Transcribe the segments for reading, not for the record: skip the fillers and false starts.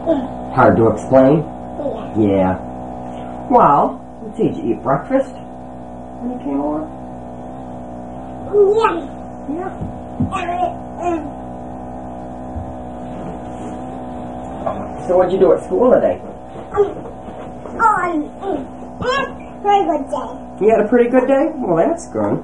Hard to explain? Yeah. Yeah. Well, let's see, did you eat breakfast when you came over? Yeah. Yeah. So what'd you do at school today? Very good day. You had a pretty good day? Well, that's good.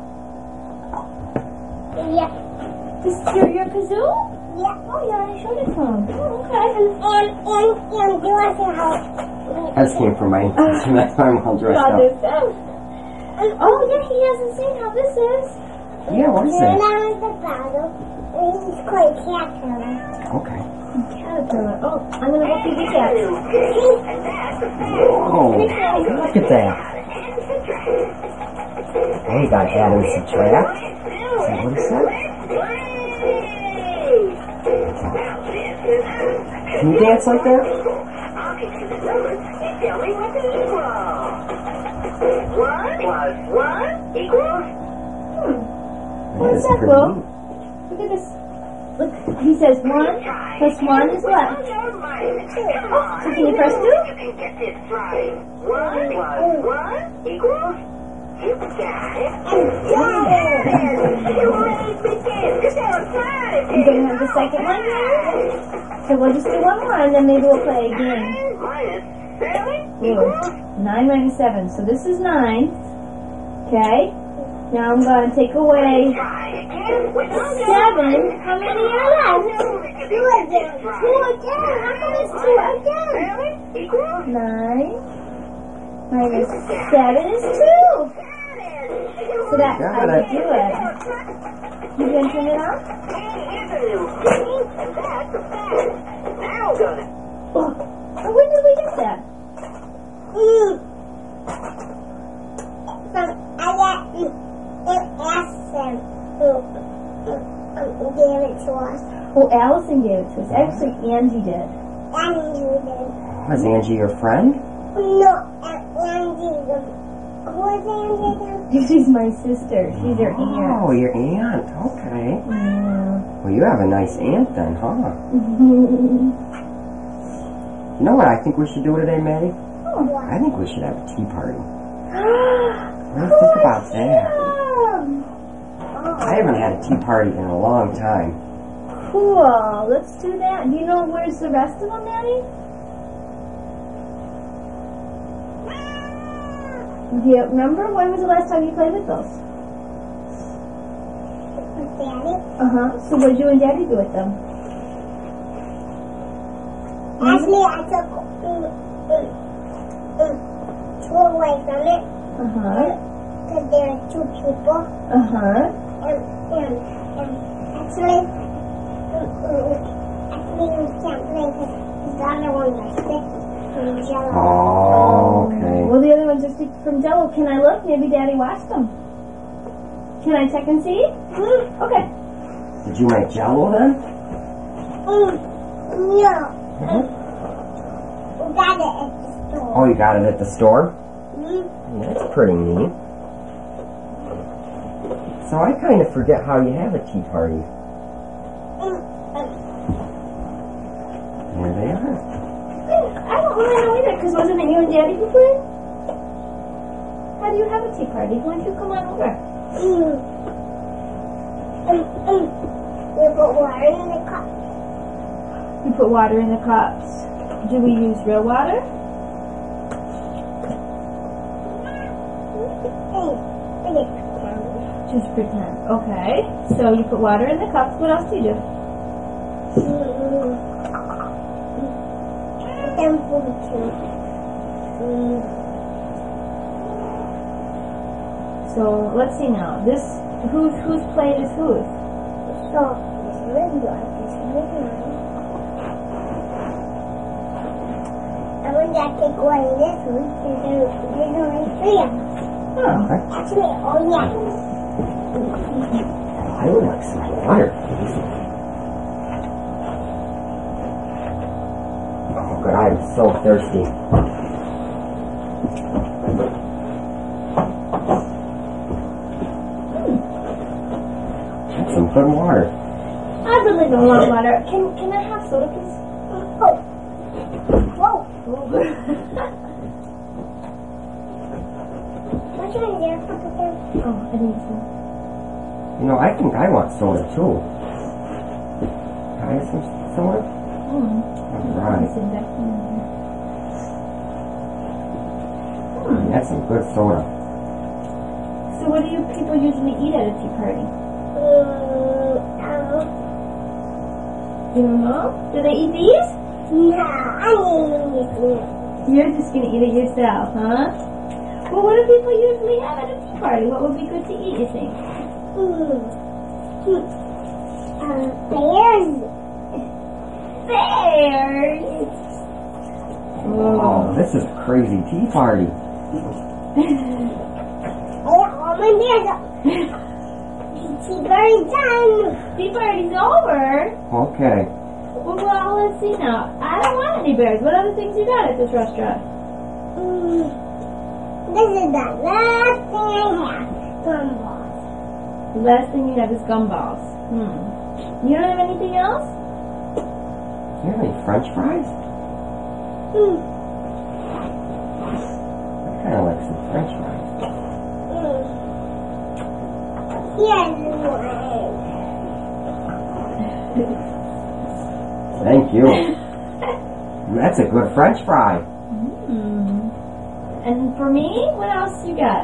Yeah. This is your kazoo? Yeah. Oh, yeah, I showed it to him. Oh, okay. And do I say how? I just came from my so that's why I'm all dressed Saw up. this out. Oh, yeah, he hasn't seen how this is. Yeah, what is And it? I was the bottle. It's called caterpillar. Okay. Caterpillar. Oh, I'm going to go feed the cat. Oh, look at that. Hey, you gotta add and subtract. Is that what it said? Can you dance like that? What is that, pretty Will? neat. Look at this. Look, he says 1 plus 1 is what? Oh, so can you press 2? You gonna have the second one here? So we'll just do one more and then maybe we'll play again. Good. 9 minus 7. So this is 9. Okay. Now I'm gonna take away 7. How many are left? 2 again. 2 again. How come it's 2 again? 9 minus 7 is 2. So that's how you do it. You gonna turn it on? Oh, when did we get that? I got Allison gave it to us. Oh, Allison gave it to us. Actually, Angie did. Angie did. Was Angie your friend? No, Angie. Who is Angie again? She's my sister. She's your aunt. Oh, your aunt. Okay. Yeah. Well, you have a nice aunt then, huh? You know what I think we should do today, Maddie? I think we should have a tea party. What do you think about that? I haven't had a tea party in a long time. Cool. Let's do that. Do you know where's the rest of them, Maddie? Do you remember when was the last time you played with those? With Daddy. So what did you and Daddy do with them? Actually, I took 2 away from it. Because there are 2 people. And actually, we can't play because the other ones are sticky from Jello. Oh, okay. Well, the other ones are sticky from Jello. Can I look? Maybe Daddy washed them. Can I check and see? Okay. Did you make Jello then? No. We got it at the store. Oh, you got it at the store? That's pretty neat. So I kind of forget how you have a tea party. There they are. I don't really know either, because wasn't it you and Daddy who played? How do you have a tea party? Why don't you come on over? We put water in the cup. You put water in the cups. Do we use real water? Just pretend. Okay. So you put water in the cups. What else do you do? Then food too. So let's see now. This whose plate is whose? So this really good. This really good. And when I take away this one, there's only 3 of them. Okay. Actually, oh yeah. I would like some water, please. Oh, God, I'm so thirsty. Some good water. I really don't want water. Can I have soda, please? Oh, Which one is there? Papa? Oh, I think so. You know, I think I want soda too. Can I have some soda? Alright. That's some good soda. So what do you people usually eat at a tea party? You don't know? Do they eat these? No, I need it. You're just gonna eat it yourself, huh? Well, what do people usually have at a tea party? What would be good to eat, you think? Bears. Bears! Oh, this is a crazy tea party. Oh, my bears. Tea party's done. Tea party's over? Okay. Well, let's see now. I don't want any bears. What other things you got at this restaurant? This is the last thing I have. Gumballs. The last thing you have is gumballs. You don't have anything else? Do you have any French fries? I kind of like some French fries. Here's one. Thank you. That's a good French fry. And for me, what else you got?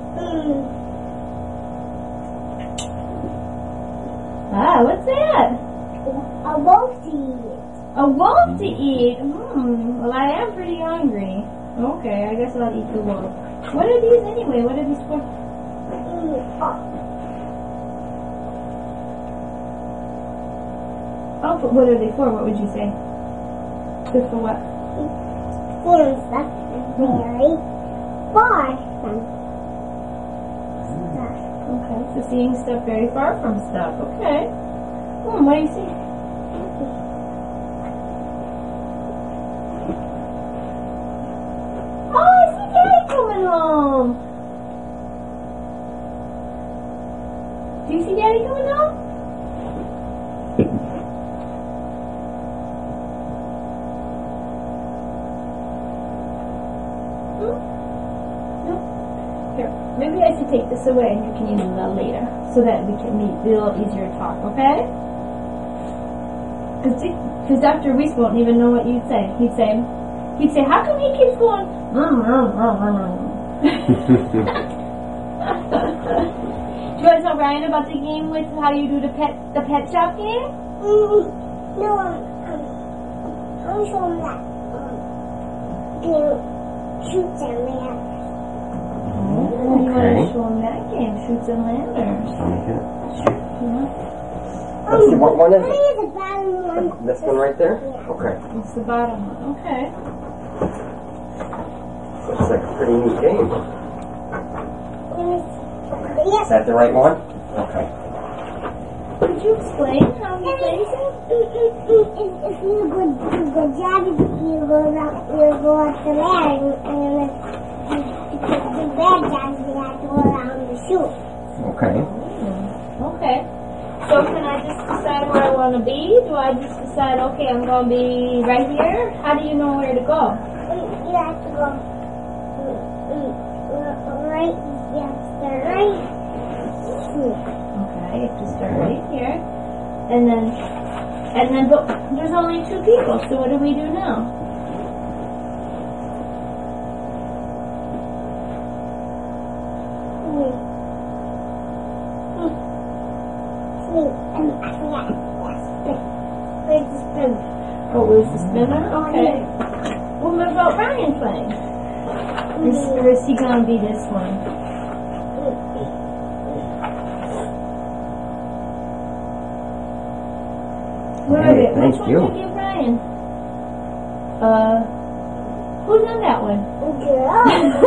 Ah, what's that? A wolf to eat. A wolf to eat? Well, I am pretty hungry. Okay, I guess I'll eat the wolf. What are these anyway? What are these for? Oh, but what are they for? What would you say? Good for what? Seeing stuff very far from stuff. Okay, so seeing stuff very far from stuff. Okay. What do you see? Oh, I see Daddy coming home. Do you see Daddy coming home? No. Here, maybe I should take this away and you can use it later, so that we can be a little easier to talk. Okay? Because Dr. Reese won't even know what you'd say. He'd say, how come he keeps going? Do you want to tell Ryan about the game with how you do the pet shop game? No, I'll show him that. Shoots and ladders. You want to show him that game, Shoots and Ladders. Let's see, what one is it? The bottom one. This one right there? Yeah. Okay. It's the bottom one. Okay. Looks like a pretty neat game. Yes. Is that the right one? Okay. Could you explain how he plays it? If you do a good job, you go up the ladder, and the bad guys, you have to go around the chute. Okay. Okay. So can I just decide where I want to be? Do I just decide, okay, I'm going to be right here? How do you know where to go? You have to go right, you have to start right here. Okay, you have to start right here. And then, but there's only 2 people, so what do we do now? I forgot. Where's the spoon? Oh, where's the spinner? Okay. Well, what about Ryan playing? Or is he going to be this one? Where Hey, is it? thank Which you. one did you give Ryan? Who's on that one? Girl.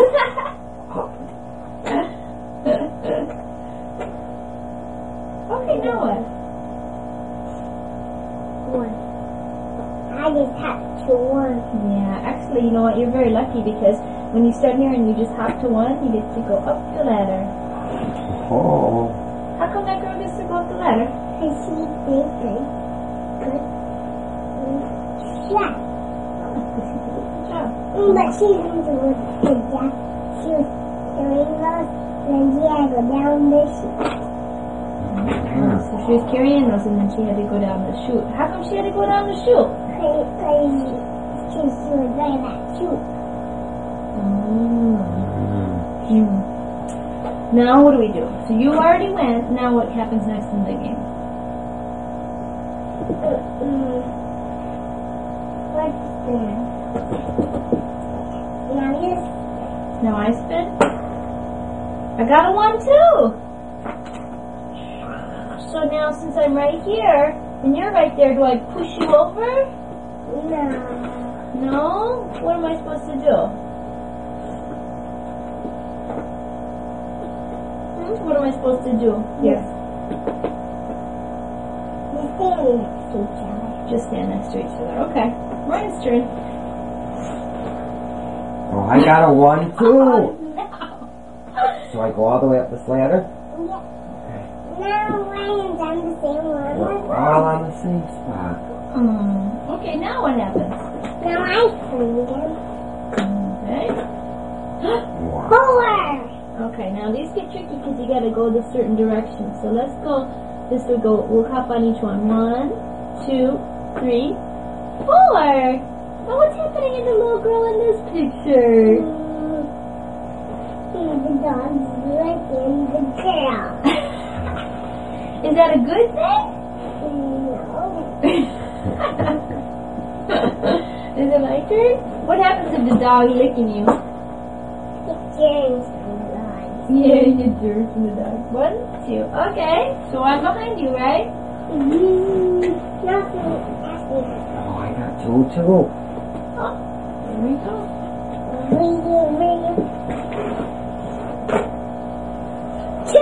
Okay, now what? One. I just have to one. Yeah, actually, you know what? You're very lucky because when you start here and you just hop to one, you get to go up the ladder. Oh. How come that girl gets to go up the ladder? I see big, good shot. Oh, 'cause she did a good job. job. But she didn't do a good job. She was carrying those, and then she had to go down the chute. So she was carrying those, and then she had to go down the chute. How come she had to go down the chute? Because she was very that chute. Now what do we do? So you already went. Now what happens next in the game? What's there? Now you Now I spin. I got a 1 too. So now since I'm right here and you're right there, do I push you over? no. No? What am I supposed to do? What am I supposed to do? Yes. You're standing next to each other. Just stand next to each other. Okay. Ryan's turn. Oh, I got a 1 too. No. So I go all the way up this ladder? Yeah. Now Ryan's on the same one. We're all on the same spot. Okay, now what happens? Now I swing again. Okay. Wow. 4. Okay, now these get tricky because you gotta go the certain direction. So let's go, we'll hop on each one. 1, 2, 3, 4. Now what's happening in the little girl in this picture? The dog's licking the girl. Is that a good thing? No. Is it my turn? What happens if the dog is licking you? It turns from the line. Yeah, you get dirt from the dog. 1, 2. Okay, so I'm behind you, right? Nothing. Oh, I got 2 too. Oh, here we go. Reading. 2.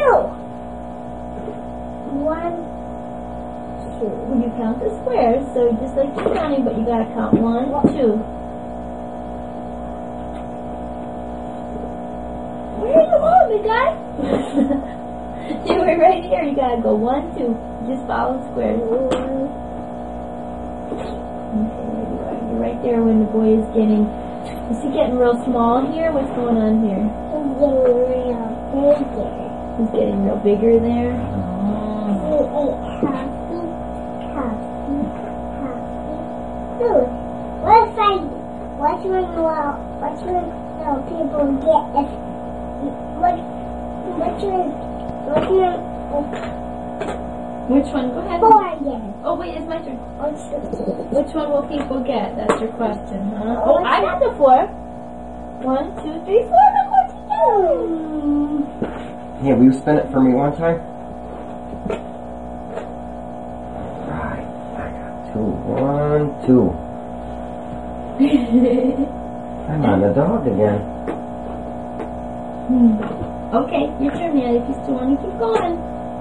1, 2. When you count the squares, so just like you're counting, but you gotta count 1, 2. Where are you going, big guy? You were right here. You gotta go 1, 2. Just follow the squares. Okay, there you are. You're right there when the boy is getting. Is he getting real small here? What's going on here? He's getting real bigger there. Oh. Which one will people get if Which one? Go ahead. 4 again? Oh wait, it's my turn. Or 2? Which one will people get? That's your question, huh? Oh, I got the 4. 1, 2, 3, 4. No more together. Yeah, will you spin it for me one time? Right, I got 2. 1, 2. I'm on the dog again. Okay, your turn, Maddie. If you still want to keep going.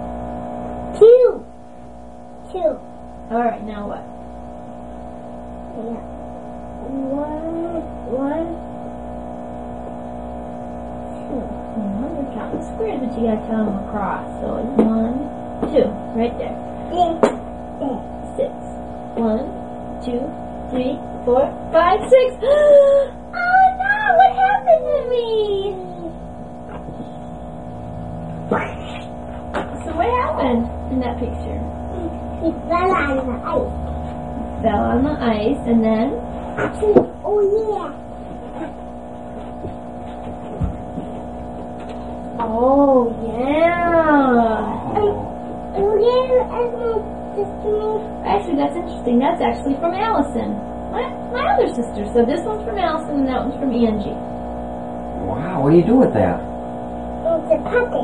2. Alright, now what? 1, 2. You're counting squares, but you gotta count them across. So it's 1, 2, right there. 6. 1, 2, 3, 4, 5, 6. Oh no! What happened to me? So what happened in that picture? It fell on the ice. Fell on the ice, and then 2. Oh yeah. oh yeah. Actually, that's interesting. That's actually from Allison, my other sister. So this one's from Allison, and that one's from Angie. Wow, what do you do with that? It's a puppet.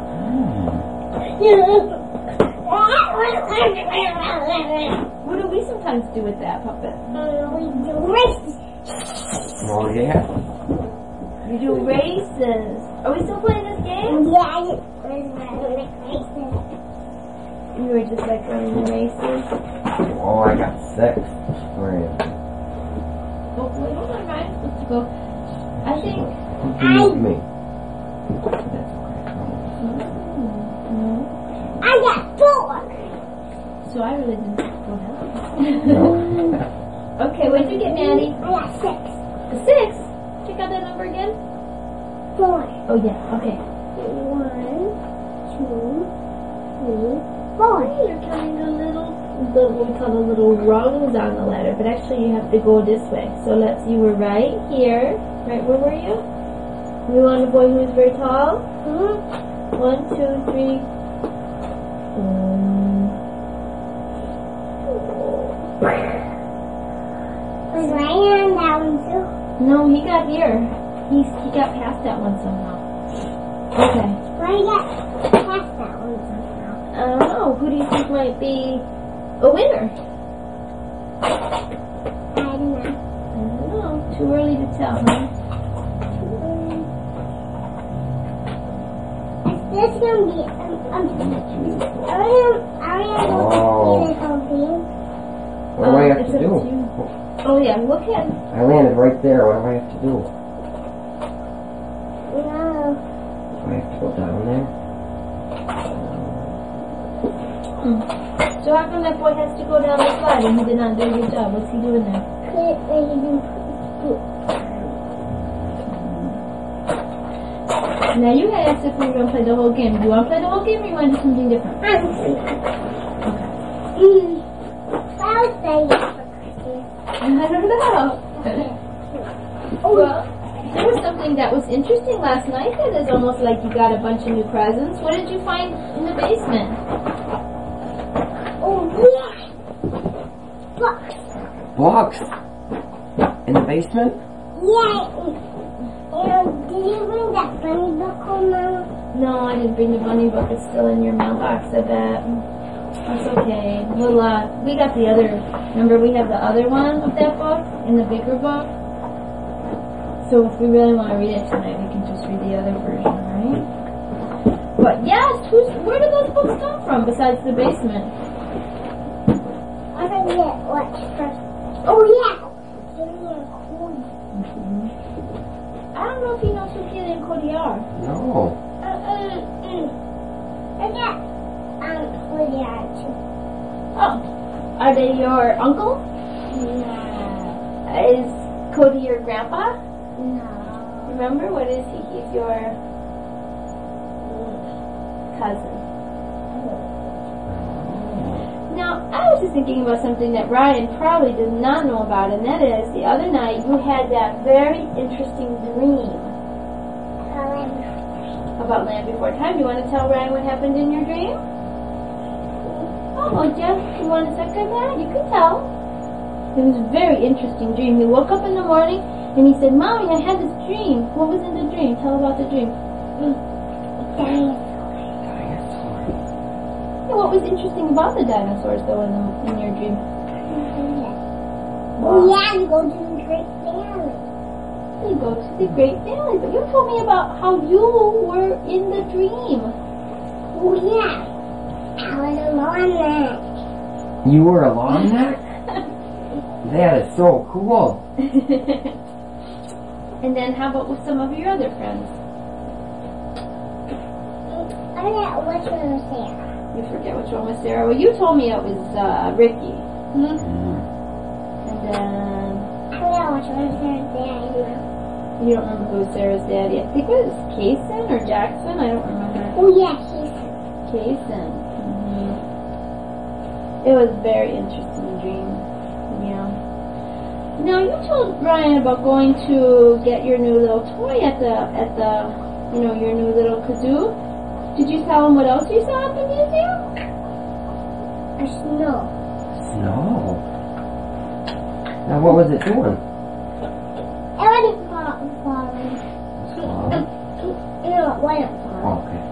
What do we sometimes do with that puppet? We do races. Oh, yeah? You do races. Are we still playing this game? Yeah, I just like races. You were just like running the races. Oh, I got 6. Where are you? Oh, wait, hold on, Ryan's supposed to go. I think. Move me. That's I got 4. So I really didn't go down. okay. No. Okay, what did you get, Maddie? I got 6. A 6? Check out that number again. 4. Oh yeah, okay. 1, 2, 3, 4. You're counting the what we call the little rungs on the ladder, but actually you have to go this way. So you were right here. Right, where were you? You want a boy who is very tall? 1, 2, 3. Was Ryan on that one too? No, he got here. He got past that one somehow. Okay. Why you got past that one somehow? I don't know. Who do you think might be a winner? I don't know. I don't know. Too early to tell, huh? This is gonna be are we gonna go see this whole thing? What do I have it's to up do? you. Oh yeah, look at. I landed right there. What do I have to do? No. Do I have to go down there? So how come that boy has to go down the slide and he did not do a good job? What's he doing there? Now you had asked if we were going to play the whole game. Do you want to play the whole game or you want to do something different? Okay. I'll say yes for Christmas. I don't know. Well, there was something that was interesting last night that is almost like you got a bunch of new presents. What did you find in the basement? Oh, yeah. Books. Books? In the basement? Yeah. Did you bring that bunny book home, Mom? No, I didn't bring the bunny book. It's still in your mailbox, I bet. That's okay. We'll, we got the other, remember we have the other one of that book in the bigger book? So if we really want to read it tonight, we can just read the other version, right? But yes, where did those books come from besides the basement? I forget what first. Oh, yeah. Give me a coin. I don't know if he knows who Keely and Cody are. No. I got Cody are too. Oh, are they your uncle? No. Is Cody your grandpa? No. Remember, what is he? He's your cousin. Now, I was just thinking about something that Ryan probably does not know about, and that is, the other night you had that very interesting dream about Land Before Time. Do you want to tell Ryan what happened in your dream? Oh, Jeff, you want to second that? You can tell. It was a very interesting dream. He woke up in the morning and he said, Mommy, I had this dream. What was in the dream? Tell about the dream. What was interesting about the dinosaurs, though, in your dream? Oh, yeah, you go to the Great Valley. You go to the Great Valley, but you told me about how you were in the dream. Oh, yeah. I was a lawn gnat. You were a lawn gnat? That is so cool. And then how about with some of your other friends? I forgot which one was there. You forget which one was Sarah. Well, you told me it was Ricky. And then I forgot which one was there. you don't remember who was Sarah's daddy. I think it was Kaysen or Jackson. I don't remember. Oh, yeah, Kaysen. It was a very interesting dream. Yeah. Now you told Ryan about going to get your new little toy at the your new little kazoo. Did you tell him what else you saw at the museum? A snow. Snow? Now what was it doing? It wasn't falling. No, it wasn't falling. Okay.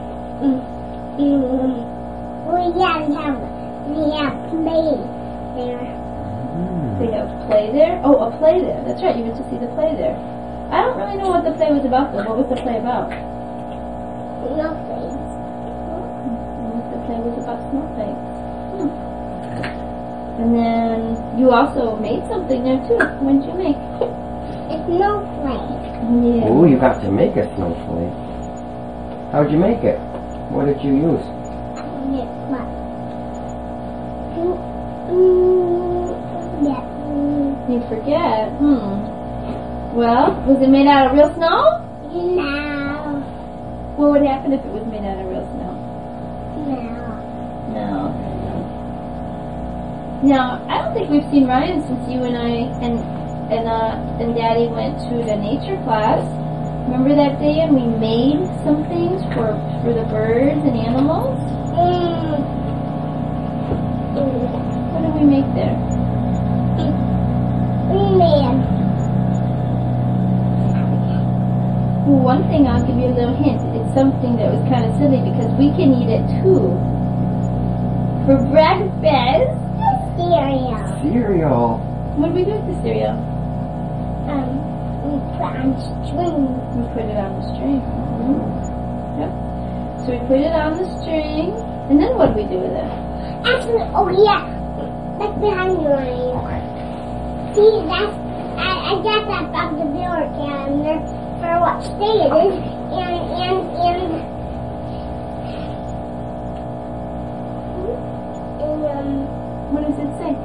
Well, yeah, we have play there. They have play there? Oh, a play there. That's right, you went to see the play there. I don't really know what the play was about, though. What was the play about? Nothing. The play was about snowflakes. And then you also made something there, too. What did you make? A snowflake. Yeah. Oh, you got to make a snowflake. How'd you make it? What did you use? You forget. Well, was it made out of real snow? No. What would happen if it was made out of real snow? No. No. Now, I don't think we've seen Ryan since you and I and Daddy went to the nature class. Remember that day and we made some things for the birds and animals? What did we make there? Well, one thing, I'll give you a little hint. It's something that was kind of silly because we can eat it too. For breakfast. Cereal. What did we do with the cereal? We put on string. We put it on the string. Yep. So we put it on the string, and then what do we do with it? Actually, oh yeah, that's behind your eye. Okay. See, that's I got that from the viewer calendar for what state it is, and What does it say?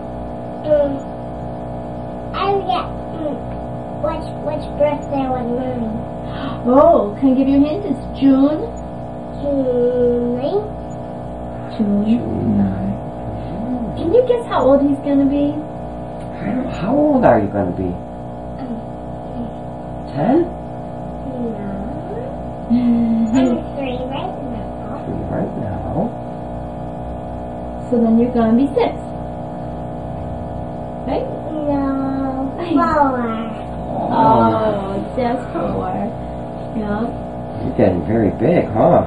I forget which birthday was mine. Oh, can I give you a hint? It's June. June 9th. June 9. Can you guess how old he's gonna be? I don't know. How old are you going to be? 10? No. I'm 3 right now. 3 right now. So then you're gonna be 6. Right? No. 4. Oh, just 4. Yeah. You're getting very big, huh?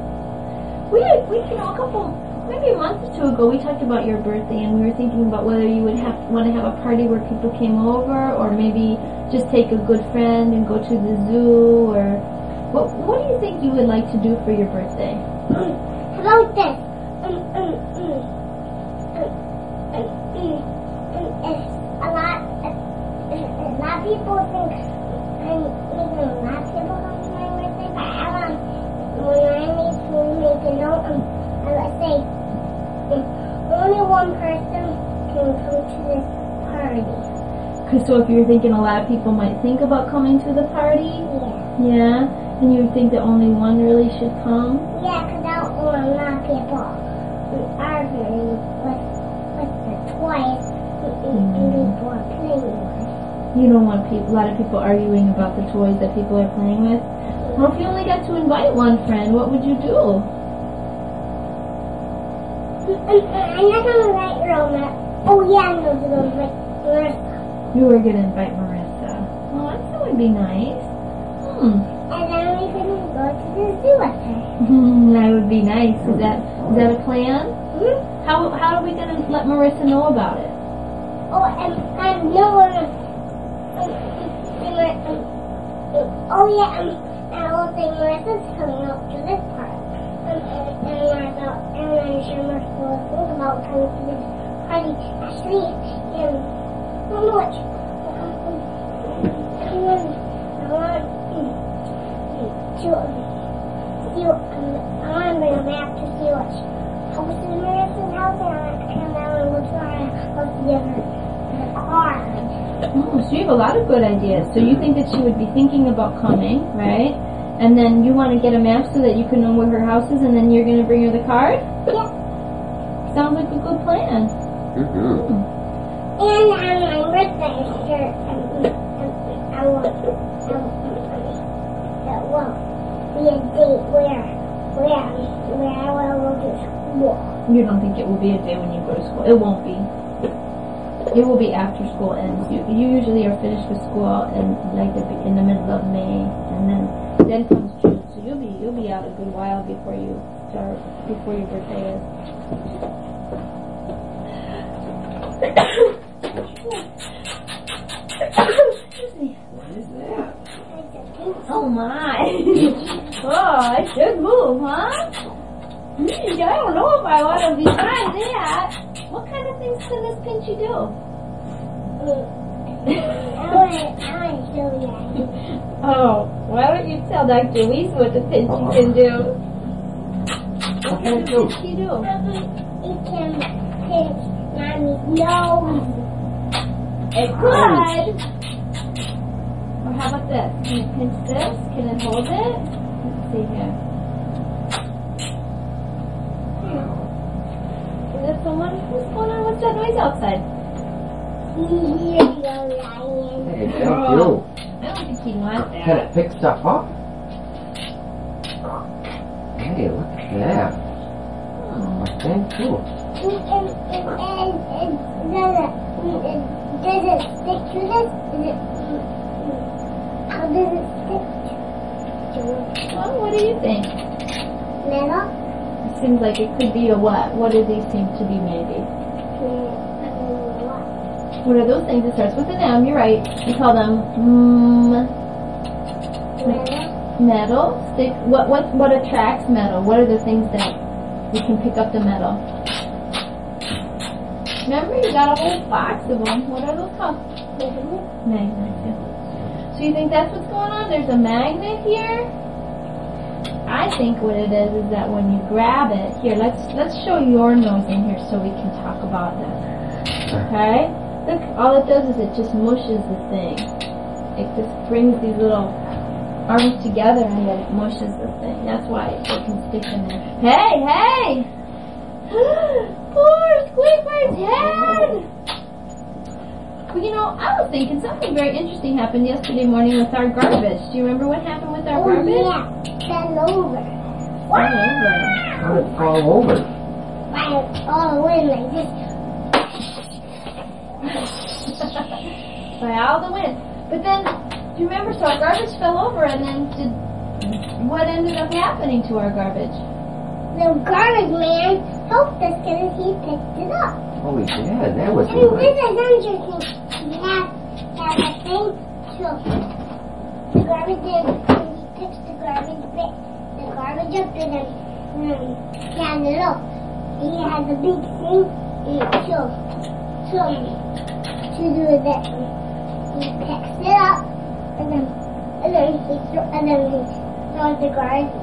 Maybe a month or 2 ago, we talked about your birthday, and we were thinking about whether you would want to have a party where people came over, or maybe just take a good friend and go to the zoo, or what do you think you would like to do for your birthday? How about this? A lot of people think I'm making a lot of people come to my birthday, but I want when I make a note, let's say only one person can come to this party. So if you're thinking a lot of people might think about coming to the party, yeah, then you would think that only one really should come. Yeah, because I don't want a lot of people arguing with the toys and people are playing with. You don't want a lot of people arguing about the toys that people are playing with. Well, if you only got to invite one friend, what would you do? I'm not going to invite Roma. Oh yeah, I'm going to invite Marissa. You were going to invite Marissa. Oh, that would be nice. And then we can go to the zoo with her. That would be nice. Is that a plan? How are we going to let Marissa know about it? Oh, and I know oh yeah, and I will say Marissa's coming out to this part. And I'm sure Marissa will think about coming to this party. Actually, I don't know what. I want to bring a map to see what house is Marissa's house, and I want to come down and go to our house to give her the card. So you have a lot of good ideas. So you think that she would be thinking about coming, right? And then you want to get a map so that you can know where her house is, and then you're going to bring her the card? Yeah. Sounds like a good plan. And on my birthday, I want there will be a date where I will go to school. You don't think it will be a day when you go to school? It won't be. It will be after school ends. You usually are finished with school in the middle of May, and then comes June. So you'll be out a good while before your birthday is. Excuse me. What is that? Oh my! Oh, I should move, huh? I don't know if I want to be trying that. What kind of things can this pinchy do? I want to show you. Oh, why don't you tell Dr. Weiss what the pinchy can do? What can it do? What can you do? It can pinch Mommy's nose. It could. how about this? Can you pinch this? Can it hold it? Let's see here. Is it someone? What's going on? What's that noise outside? Here you go, Ryan. Hey, thank you. I don't think he wants Can that. it pick stuff up? Hey, look at that. Oh, thank you. Does it stick to this? How does it stick to it? Well, what do you think? Metal? It seems like it could be a what? What do these seem to be maybe? What are those things? It starts with an M, you're right. We call them metal. Stick. What attracts metal? What are the things that you can pick up the metal? Remember, you got a whole box of them. What are those called? Magnets. Yeah. So you think that's what's going on? There's a magnet here? I think what it is that when you grab it, here, let's show your nose in here so we can talk about this. Okay? Look, all it does is it just mushes the thing. It just brings these little arms together and then it mushes the thing. That's why it can stick in there. Hey! Poor Squidward's head! Well, you know, I was thinking something very interesting happened yesterday morning with our garbage. Do you remember what happened with our garbage? Yeah, fell over. Fell over. How did it fall over? All the way like this. By all the wind. But then, do you remember, so our garbage fell over and then what ended up happening to our garbage? The garbage man helped us because he picked it up. Oh, he did. That was And this nice. is interesting. We have a thing to the garbage in, when he picks the garbage up and then down below. He has a big thing to do that. He picks it up and then he throws the garbage.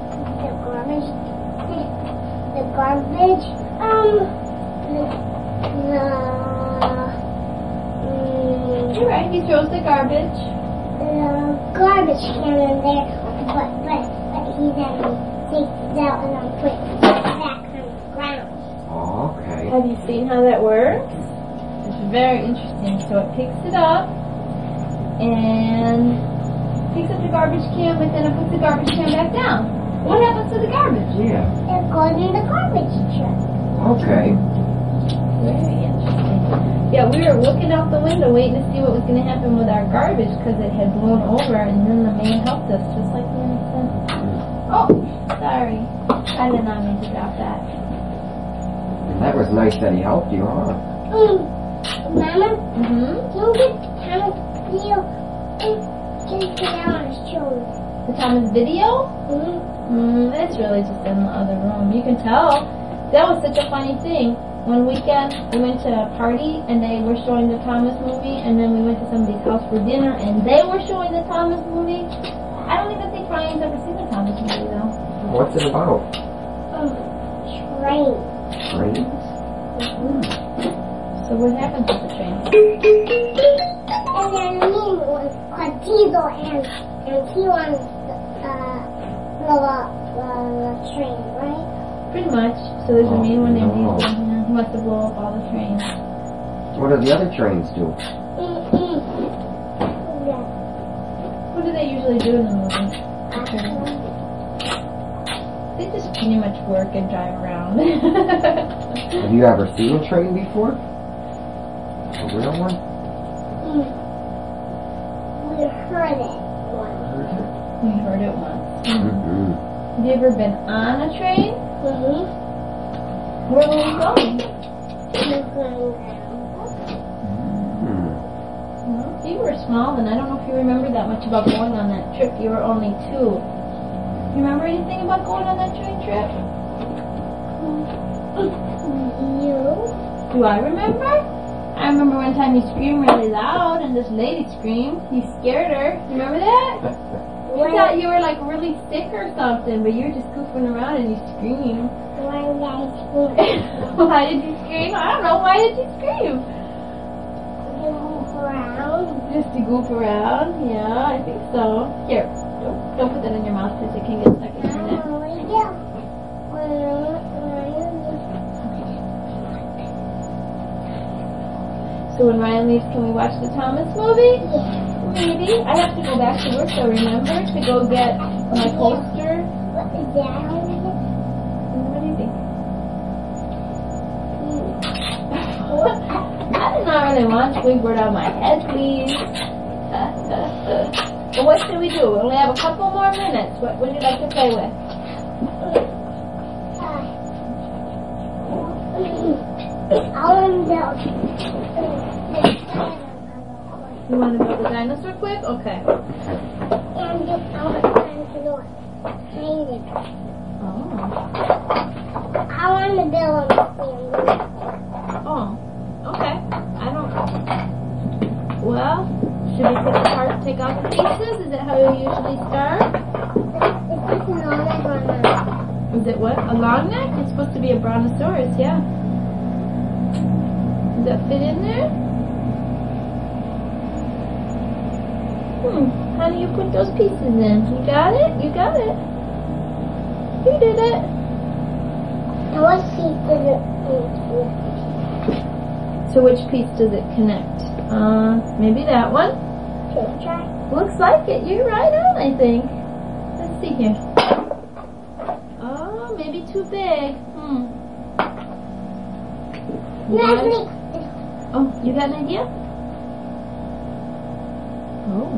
You're right, he throws the garbage. Garbage can in there, but he then takes it out and then puts it back on the ground. Oh, okay. Have you seen how that works? It's very interesting. So it picks it up and picks up the garbage can, but then it puts the garbage can back down. What happens to the garbage? Yeah. It goes in the garbage truck. Okay. Very interesting. Yeah, we were looking out the window waiting to see what was going to happen with our garbage because it had blown over, and then the man helped us just like the other said. Oh, sorry. I did not mean to drop that. That was nice that he helped you, huh? Mama, Mm-hmm. you get Thomas video and just get out on his shoulder. The Thomas video? It's really just in the other room. You can tell. That was such a funny thing. One weekend, we went to a party, and they were showing the Thomas movie, and then we went to somebody's house for dinner, and they were showing the Thomas movie. I don't even think Ryan's ever seen the Thomas movie, though. What's it about? Train. Trains? So what happens with the train? And then me was called Diesel, and he wants to blow up the train, right? Pretty much. So there's a mean one named no. Diesel. Yeah, he wants to blow up all the trains. What do the other trains do? Yeah. What do they usually do in the movie? The trains? They just pretty much work and drive around. Have you ever seen a train before? A real one? We heard it once. We heard it once. Mm-hmm. Have you ever been on a train? Where were we going? Well, you were small, and I don't know if you remember that much about going on that trip. You were only 2. You remember anything about going on that train trip? Do I remember? I remember one time you screamed really loud, and this lady screamed. You scared her. You remember that? I thought you were like really sick or something, but you were just goofing around and you screamed. Why did you scream? I don't know. Why did you scream? around. Just to goof around? Yeah, I think so. Here, don't put that in your mouth because it can get stuck in your neck. So when Ryan leaves, can we watch the Thomas movie? Yeah. Maybe. I have to go back to work, so remember to go get my poster. What is that? What do you think? I do not really want Squidward on my head, please. But what should we do? We only have a couple more minutes. What would you like to play with? You want to build a dinosaur quick? Okay. And just Oh. I want to build a Oh. Okay. I don't. Well, should we take off the pieces? Is that how you usually start? It's just a long neck or not? Is it what? A long neck? It's supposed to be a brontosaurus, yeah. Does that fit in there? How do you put those pieces in? You got it? You got it. You did it. And what piece does it So which piece does it connect? Maybe that one? Should I try? Looks like it. You're right on, I think. Let's see here. Oh, maybe too big. No, Oh, you got an idea? Oh.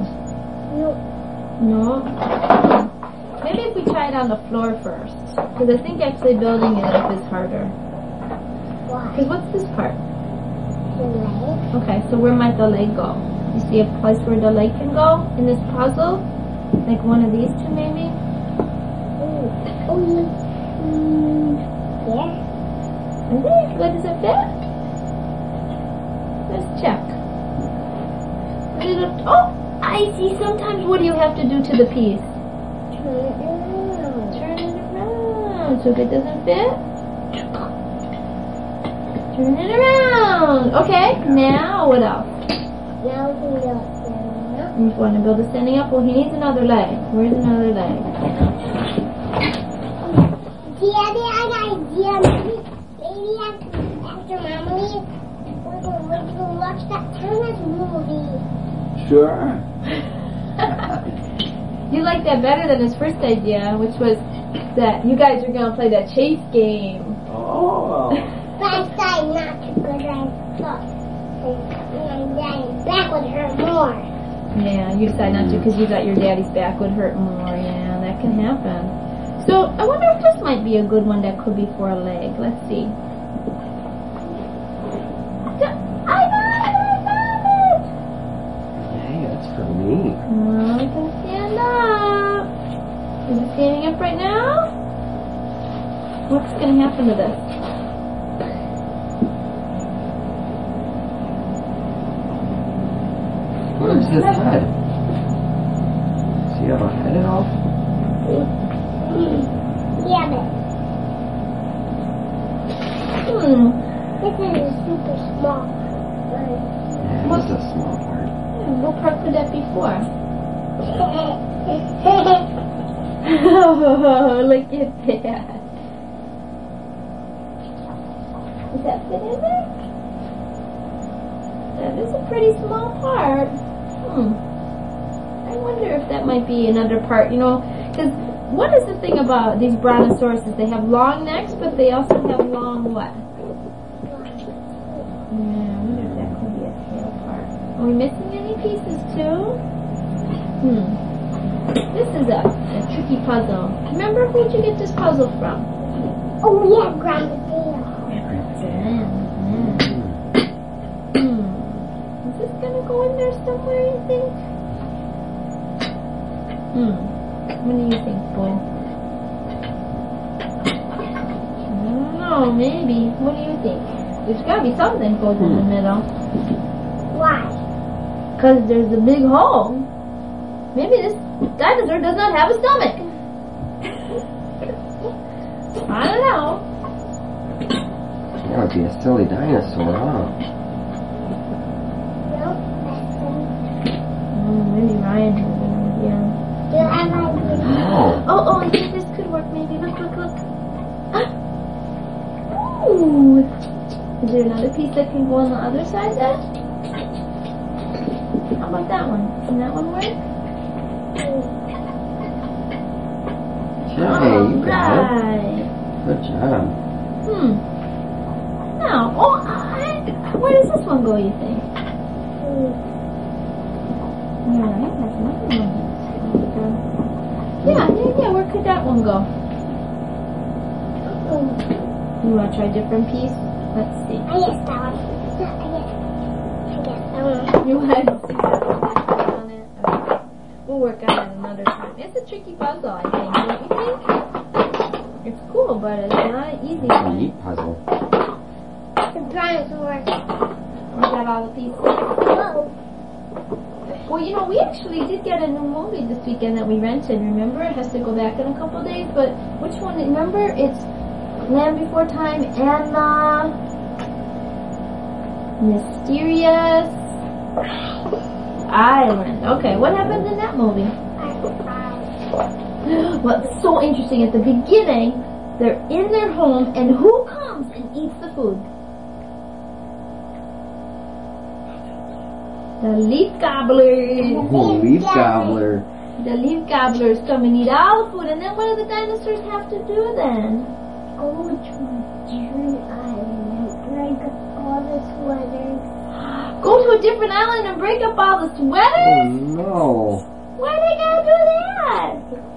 No. Maybe if we try it on the floor first. Because I think actually building it up is harder. Why? Because what's this part? The leg. Okay, so where might the leg go? You see a place where the leg can go in this puzzle? Like one of these two maybe? Yeah. Is it? What does it fit? Let's check. Oh, I see. Sometimes what do you have to do to the piece? Turn it around. Turn it around. So if it doesn't fit, turn it around. Okay, now what else? Now we can build standing up. You want to build a standing up? Well, he needs another leg. Where's another leg? Daddy, I got an idea. Maybe after Mama leaves, we're going to watch that Thomas movie. Sure. You like that better than his first idea, which was that you guys are going to play that chase game. Oh. But I decided not to because I thought my daddy's back would hurt more. Yeah, you decided not to because you thought your daddy's back would hurt more. Yeah, that can happen. So I wonder if this might be a good one that could be for a leg. Let's see. I got it! Hey, that's for me. Well, we can stand up. Is it standing up right now? What's going to happen to this? Where's his head? Does he have a head at all? Yeah, but this is a super small one. Yeah, it's a small part. What part could that be for? Oh, look at that. Does that fit in there? That is a pretty small part. I wonder if that might be another part, you know, because what is the thing about these brontosauruses? They have long necks, but they also have long what? Yeah, I wonder if that could be a tail part. Are we missing any pieces too? This is a tricky puzzle. Remember, where'd you get this puzzle from? Oh, yeah, Grandma Dale. Is this gonna go in there somewhere, you think? What do you think, boy? I don't know, maybe. What do you think? There's gotta be something that goes in the middle. Why? Because there's a big hole. Maybe this dinosaur does not have a stomach. I don't know. That would be a silly dinosaur, huh? No, Maybe Ryan has an idea. Do you have ideas? No. Oh, I think this could work maybe. Look. Ooh. Is there another piece that can go on the other side then? How about that one? Can that one work? Hey, you got it. Alright. Good job. Now, where does this one go, you think? Yeah, that's another one. Yeah, where could that one go? You want to try a different piece? Let's see. I guess that one. You want to see that one on it? Okay. We'll work on it another time. It's a tricky puzzle, I think, don't you think? It's cool, but it's not an easy It's a one. neat puzzle. The dinosaur. We got all the pieces. Whoa. Well, you know, we actually did get a new movie this weekend that we rented, remember? It has to go back in a couple days, but which one? Remember? It's Land Before Time and Mysterious Island. Okay, what happened in that movie? Well, it's so interesting. At the beginning, they're in their home, and who comes and eats the food? The leaf gobblers. Leaf gobbler. The leaf gobblers come and eat all the food, and then what do the dinosaurs have to do then? Go to a different island and break up all the sweaters. Go to a different island and break up all the Oh sweaters? no. Why are they gonna do that?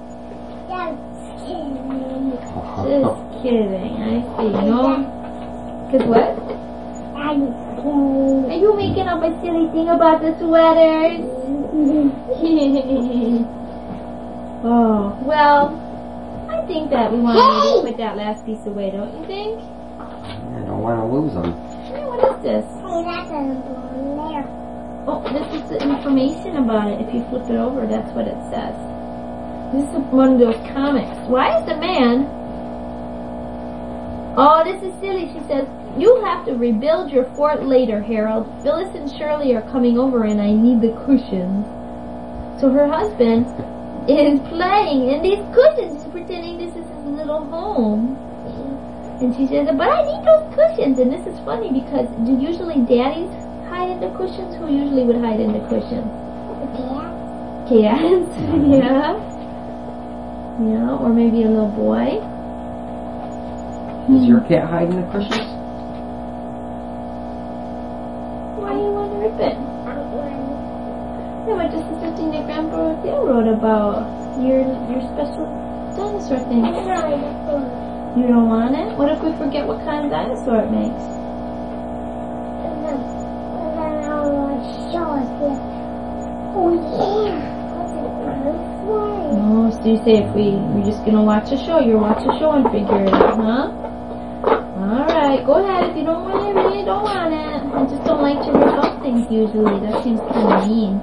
Just Just kidding. kidding. I see. No. Cause what? I'm Are you making up a silly thing about the sweaters? Oh, well, I think that we want to put that last piece away, don't you think? I don't want to lose them. Hey, what is this? Hey, that doesn't belong there. Oh, this is the information about it. If you flip it over, that's what it says. This is one of those comics. Why is the man... Oh, this is silly. She says, you'll have to rebuild your fort later, Harold. Phyllis and Shirley are coming over and I need the cushions. So her husband is playing in these cushions, pretending this is his little home. And she says, but I need those cushions. And this is funny because do usually daddies hide in the cushions? Who usually would hide in the cushions? Cats. Yeah. Yeah, or maybe a little boy. Does your cat hide in the cushions? Why do you want to rip it? Yeah, but this is the thing that Grandpa Dale wrote about. Your special dinosaur thing. You don't want it? What if we forget what kind of dinosaur it makes? Oh, so you say if we're just gonna watch a show, you'll watch a show and figure it out, huh? Alright, go ahead. If you don't want it, really don't want it. I just don't like to rip up things usually. That seems kind of mean.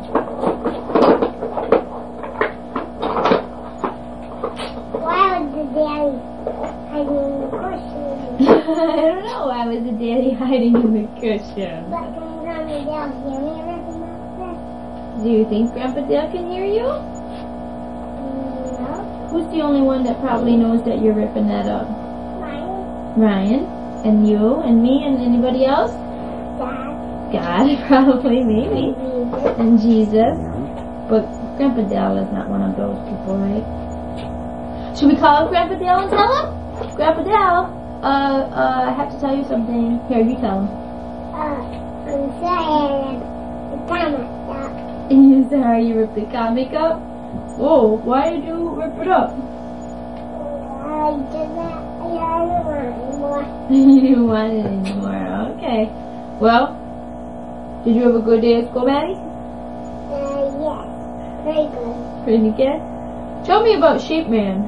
Why was the daddy hiding in the cushion? I don't know. Why was the daddy hiding in the cushion? But can Grandma Dale hear me ripping up this? Do you think Grandpa Dale can hear you? No. Who's the only one that probably knows that you're ripping that up? Mine? Ryan? And you? And me? And anybody else? Dad? God, probably, maybe. Jesus. And Jesus. But Grandpa Dale is not one of those people, right? Should we call up Grandpa Dale and tell him? Grandpa Dale, I have to tell you something. Here, you tell him. I'm saying the comic up. You sorry you ripped the comic up? Whoa, why did you rip it up? I did that. I don't want anymore. You didn't want it anymore. Okay. Well, did you have a good day at school, Maddie? Yes. Very good. Pretty good. Tell me about Sheep Man.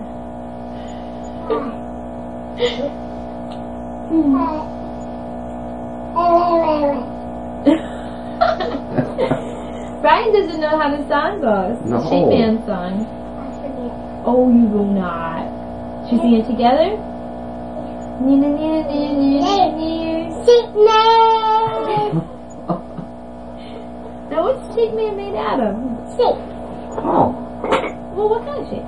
Brian doesn't know how the song goes. No. The Sheep Man song. I forget. Oh, you do not. Should we sing it together? Sheep man! No, it's cake man made out of? Shake. Oh. Well, what kind of shake?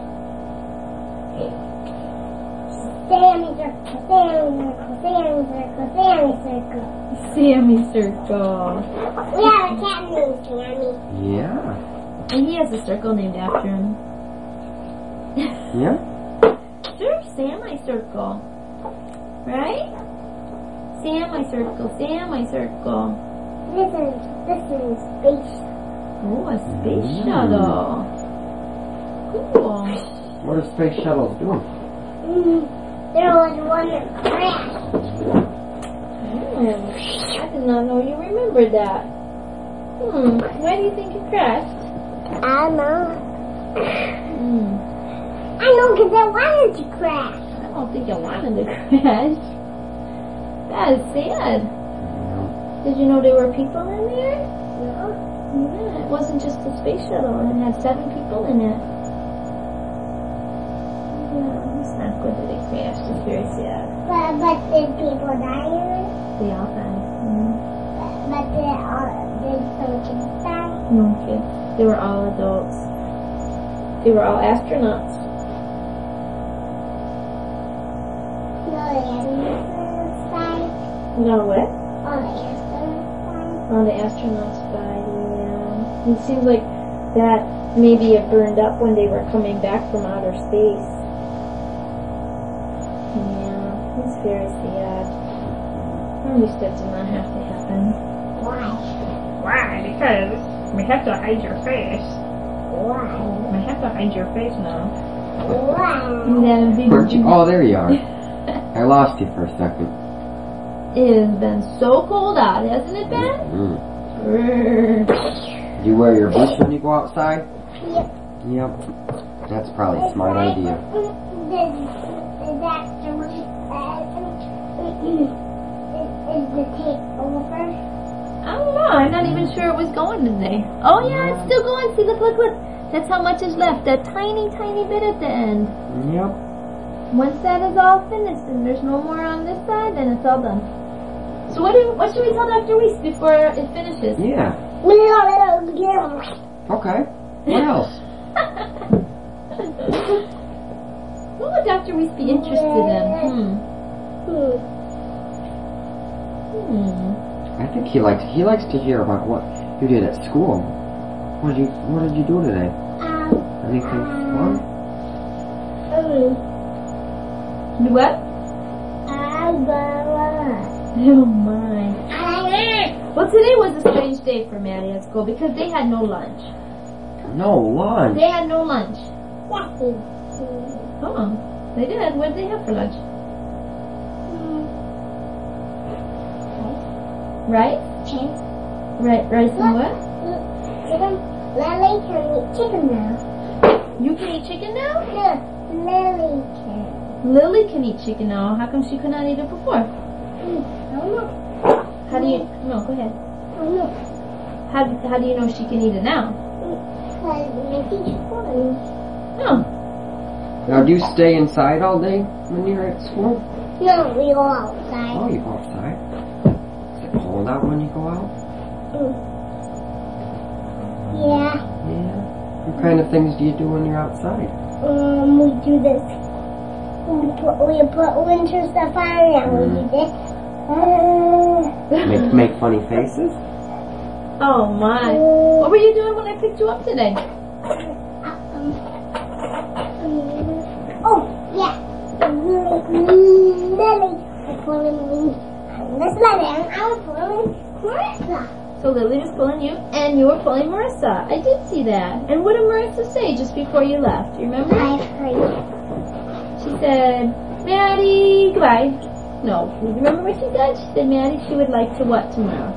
Sammy circle, Sammy circle, Sammy circle, Sammy circle. Sammy circle. We have a cat named Sammy. Yeah. And he has a circle named after him. Yeah. Sure, Sammy circle. Right? Sammy circle, Sammy circle. This is space. Oh, a space shuttle. Cool. What are space shuttles doing? There was one that crashed. I did not know you remembered that. Why do you think it crashed? I don't know. I know because I wanted to crash. I don't think I wanted to crash. That is sad. Did you know there were people in there? No. Yeah, it wasn't just a space shuttle. It had 7 people in it. Yeah, it's not good that it crashed. It's very sad. But did people die in it? They all died. But did some kids die? No kids. They were all adults. They were all astronauts. No, the astronauts died. No what? All the astronauts died. All the astronauts died, yeah. It seems like that maybe it burned up when they were coming back from outer space. Yeah, it's very sad. I wish that did not have to happen. Why? Why? Because we have to hide your face. Why? We have to hide your face now. Why? And then Where'd you? Oh, there you are. I lost you for a second. it has been so cold out, hasn't it been? Do you wear your boots when you go outside? Yep. Yep. That's probably a smart idea. Is the tape over? I don't know. I'm not even sure it was going today. Oh yeah, it's still going. See, look, look, look. That's how much is left. That tiny, tiny bit at the end. Yep. Once that is all finished and there's no more on this side, then it's all done. So what should we tell Dr. Weiss before it finishes? Yeah. Okay. What else? What would Dr. Weiss be interested in? I think he likes to hear about what you did at school. What did you do today? Anything fun? What? Oh my. Well, today was a strange day for Maddie at school because they had no lunch. No lunch. They had no lunch. Oh, they did. What did they have for lunch? Rice? Rice and what? Chicken. Lily can eat chicken now. You can eat chicken now? No, Lily can. Lily can eat chicken now. How come she could not eat it before? I don't know. How do you... No, go ahead. I don't know. How do you know she can eat it now? Because my teacher told me. Oh. Now, do you stay inside all day when you're at school? No, we go outside. Oh, you go outside. Is it cold out when you go out? Yeah. Yeah. What kind of things do you do when you're outside? We do this. We put winter stuff on and we do this. Make funny faces? Oh my. What were you doing when I picked you up today? Oh, yeah. Lily. I'm pulling this Lily and I was pulling Marissa. So Lily was pulling you, and you were pulling Marissa. I did see that. And what did Marissa say just before you left? You remember? I heard. She said, Maddie, goodbye. No, you remember what she said? She said, Maddie, she would like to what tomorrow?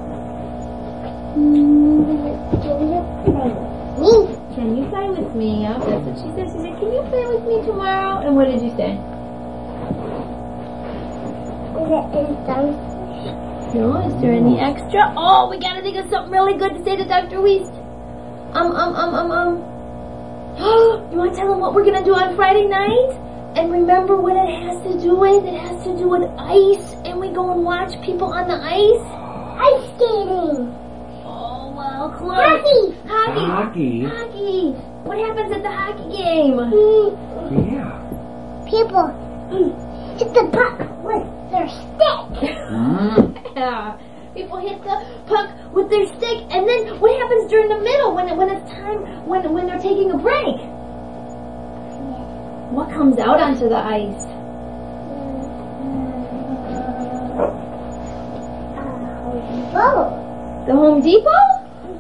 Can you play with me? Yep, that's what she said. She said, can you play with me tomorrow? And what did you say? Is it done? No, is there any extra? Oh, we gotta think of something really good to say to Dr. Weiss. You wanna tell him what we're gonna do on Friday night? And remember what it has to do with? It has to do with ice, and we go and watch people on the ice. Ice skating. Oh, well, close. Happy hockey. Hockey. What happens at the hockey game? Yeah. People hit the puck with their stick. Yeah. People hit the puck with their stick, and then what happens during the middle when it's time when they're taking a break? What comes out onto the ice? The Home Depot?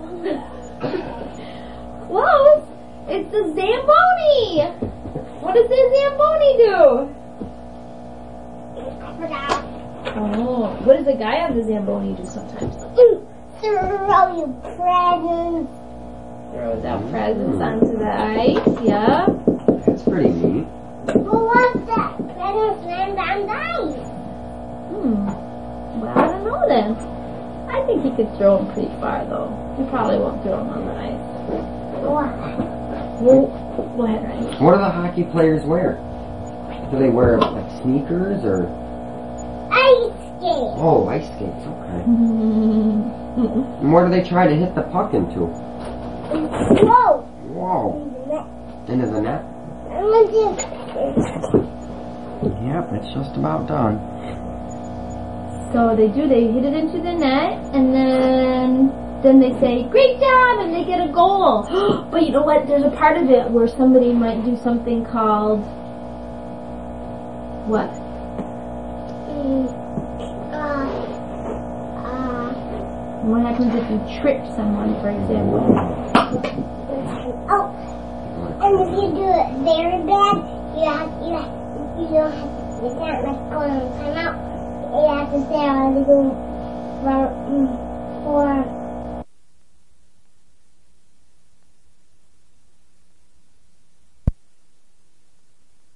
Close. It's the Zamboni. What does the Zamboni do? I forgot. Oh, what does the guy on the Zamboni do sometimes? Throw you presents. Throws out presents onto the ice, yeah. That's pretty neat. Who wants that? Presents land on ice. Well, I don't know then. I think he could throw them pretty far though. He probably won't throw them on the ice. What? Well, go ahead, Ryan. What do the hockey players wear? Do they wear like sneakers or? Ice skate. Oh, ice skates. Okay. And where do they try to hit the puck into? Whoa. Whoa. Into the net? Yep, it's just about done. So they hit it into the net, and then they say, great job, and they get a goal. But you know what, there's a part of it where somebody might do something called, what? What happens if you trip someone, for example? Oh, and if you do it very bad, you can't like go and time out. You have to stay on the room for